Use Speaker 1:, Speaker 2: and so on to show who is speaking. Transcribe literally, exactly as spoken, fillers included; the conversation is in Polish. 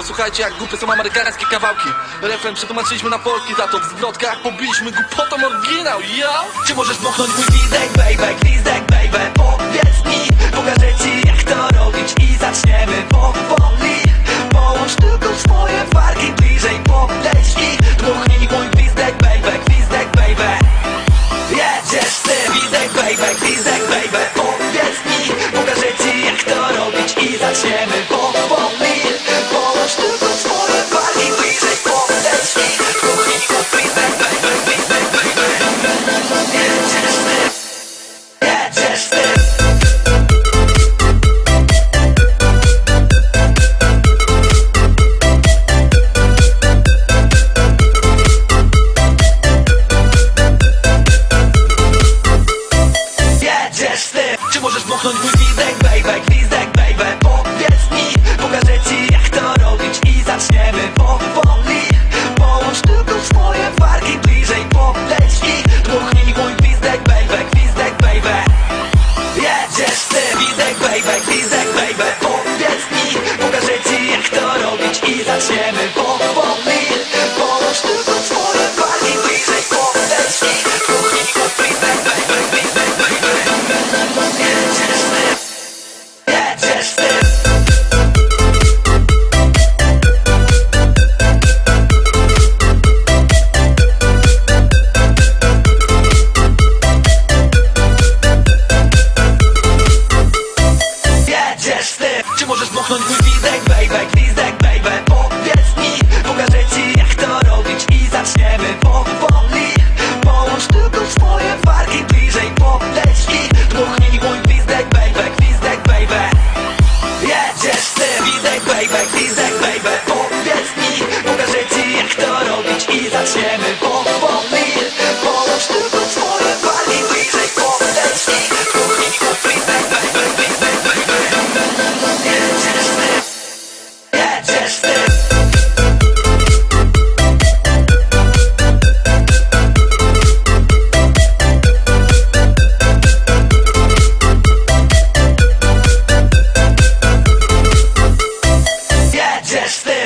Speaker 1: Słuchajcie, jak głupie są amerykańskie kawałki. Refren przetłumaczyliśmy na polki, za to w zwrotkach pobiliśmy głupotą oryginał, yo!
Speaker 2: Czy możesz dmuchnąć mój gwizdek, baby, gwizdek, baby? Powiedz mi, pokażę ci jak to robić i zaczniemy powoli. Połącz tylko swoje wargi bliżej, podleć i dmuchnij mój gwizdek, baby, gwizdek, baby. Jedziesz ty, gwizdek, baby, gwizdek, baby. Powiedz mi, pokażę ci jak to robić i zaczniemy powoli. Połącz tylko swoje wargi bliżej, podleć i dmuchnij mój gwizdek, baby, gwizdek, baby. Jedziesz ty, jedziesz ty. Czy możesz dmuchnąć mój gwizdek, baby, gwizdek, baby? Powiedz mi, pokażę ci jak to robić i zaczniemy powoli. Połącz tylko swoje wargi bliżej, podleć i dmuchnij mój gwizdek, baby, gwizdek, baby. Jedziesz ty, gwizdek, baby, gwizdek, baby. Powiedz mi, pokażę ci jak to robić i zaczniemy powoli. Połącz tylko swoje wargi bliżej, podleć i dmuchnij mój gwizdek, baby, gwizdek, baby. Jedziesz ty, jedziesz ty. Jedziesz ty. Czy możesz dmuchnąć mój gwizdek, baby, gwizdek, baby? Powiedz mi, pokażę ci jak to robić i zaczniemy powoli. Połącz tylko swoje wargi bliżej, podleć i dmuchnij mój gwizdek, baby, gwizdek, baby. Jedziesz ty, gwizdek, baby, gwizdek, baby. Powiedz mi, pokażę ci jak to robić i zaczniemy powoli. Połącz tylko swoje wargi bliżej, podleć i dmuchnij mój gwizdek, baby, gwizdek, baby. Jedziesz ty, jedziesz ty. Jedziesz ty.